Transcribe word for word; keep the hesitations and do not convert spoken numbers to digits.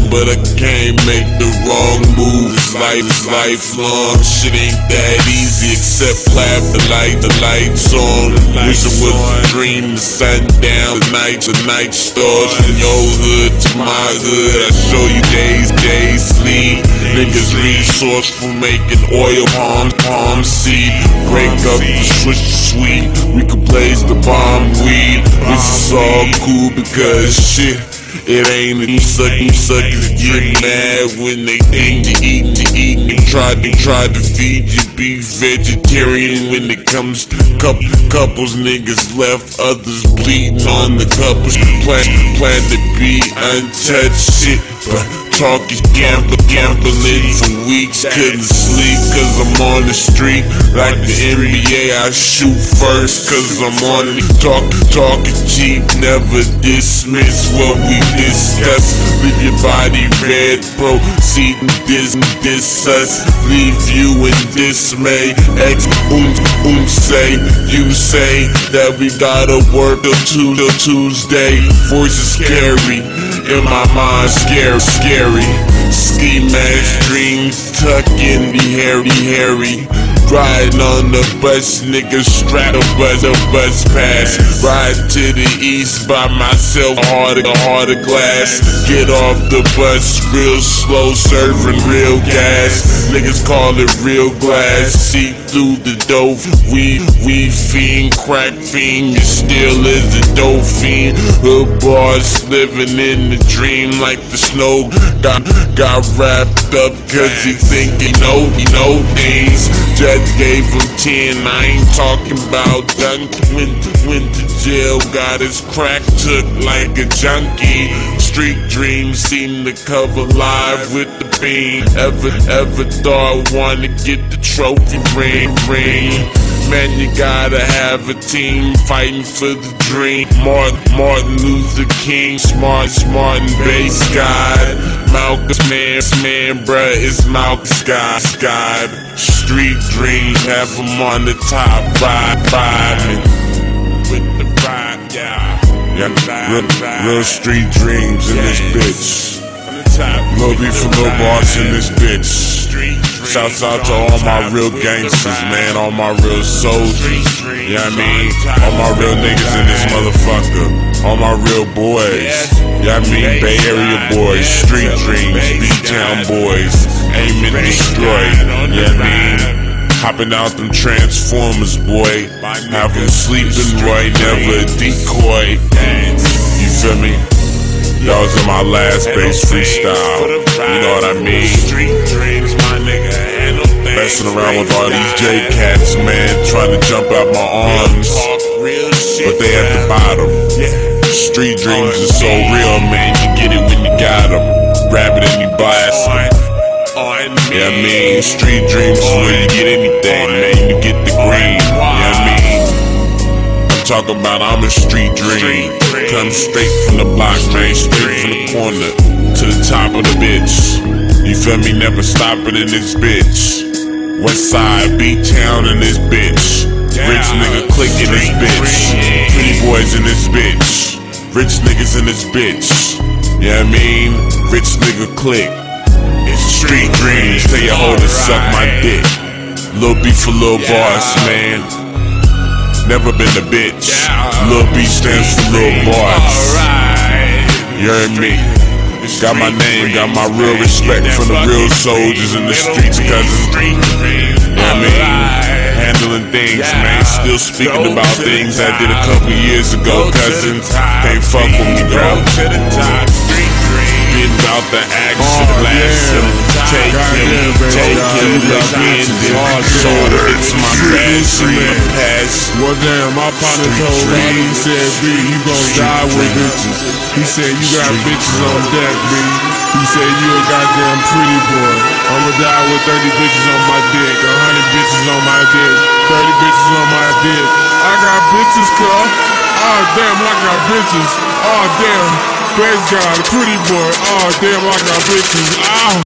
but I can't make the wrong move. This life is lifelong, shit ain't that easy except clap the light, the lights on. Wish it was a dream, the sun down, the night, the night stars. From your hood to my hood, I show you days, days sleep. Niggas resourceful, making oil, palm, palm seed. Break up the switch to sweet, we could blaze the bomb weed. This is all cool because shit, it ain't a suck, suckers get mad when they think you eatin', you eatin'. Try to, try to feed you, be vegetarian when it comes to couple, couples. Niggas left others bleeding on the couples. Plan, plan to be untouched shit, but talk is gamble, gambling for weeks. Couldn't sleep cause I'm on the street. Like the N B A, I shoot first cause I'm on it. Talk, talk is cheap, never dismiss what we discuss. Leave your body red, proceed and dis, dis us. Leave you in dismay. Ex, um, um, say, you say that we gotta work till Tuesday. Voices scary, in my mind scary, scary. Ski mask dreams, tuck in the hairy, hairy. Riding on the bus, niggas straddle bus, a bus pass. Ride to the east by myself, harder, harder glass. Get off the bus real slow, serving real gas. Niggas call it real glass. See through the dope, we, we fiend, crack fiend. You still is a dope fiend. Hood boss living in the dream like the snow. Got, got wrapped up cause he think he know, he know things. Judge gave him ten, I ain't talking about dunk. Went to, went to jail, got his crack took like a junkie. Street dreams seem to cover live with the beam. Ever, ever thought wanna get the trophy ring, ring. Man, you gotta have a team fighting for the dream. Martin, Martin Luther King, smart, smart and bass guy. Malcolm, man, man, bruh, it's Malcolm Sky, Sky. Street dreams have him on the top, ride, riding with the ride, yeah. Yeah, real, real street dreams in this bitch. Lil B for Lil Boss in this bitch. Shouts out to all my real gangsters, man, all my real soldiers. You know what I mean? All my real niggas in this motherfucker. All my real boys. You know what I mean? Bay Area boys, street dreams, B-Town boys, aim and destroy. You know what I mean? Hopping out them Transformers, boy. Have them sleeping right, never a decoy. You feel me? That was in my last bass freestyle. You know what I mean? Messing around with all these J-Cats, man, trying to jump out my arms, but they at the bottom. Street dreams are so real, man, you get it when you got them. Grab it and you blast them. Yeah, I mean, street dreams is where you get anything, man, you get the green. Yeah, I mean, I'm talking about I'm a street dream. Come straight from the block, man, straight from the corner to the top of the bitch. You feel me? Never stopping in this bitch. West side, B-Town in this bitch. Rich nigga click in this bitch. Pretty boys in this bitch. Rich niggas in this bitch. Yeah, I mean, rich nigga click. It's street dreams. Tell your hoe to suck my dick. Lil B for Lil Boss, man. Never been a bitch. Lil B stands for Lil Boss. You heard me? Got my name, got my real respect from the real soldiers in the streets, cousin. You know what I mean? Handling things, man. Still speaking about things I did a couple years ago, cousin. Can't fuck with me, bro. Getting out the action, blast him, take him, take him, look in, shoulder, it's my passion, my past. Well, damn, my partner told me, he said, B, you gon' die with bitches. He said, you got bitches on deck, B. He said, you a goddamn pretty boy. I'ma die with thirty bitches on my dick, a hundred bitches on my dick, thirty bitches on my dick. I got bitches, cuz. Oh, damn, I got bitches. Oh, damn. Praise God, pretty boy. Oh, damn, I got bitches. Oh.